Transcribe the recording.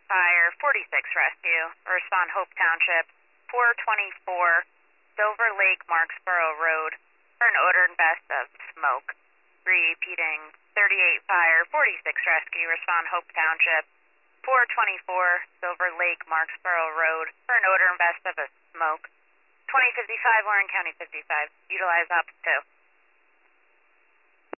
Fire, 46 Rescue. Respond Hope Township, 424 Silver Lake, Marksboro Road, for an odor and vest of smoke. Repeating, 38 Fire, 46 Rescue. Respond Hope Township, 424 Silver Lake, Marksboro Road, for an odor and vest of a smoke. 2055 Warren County 55. Utilize Ops 2.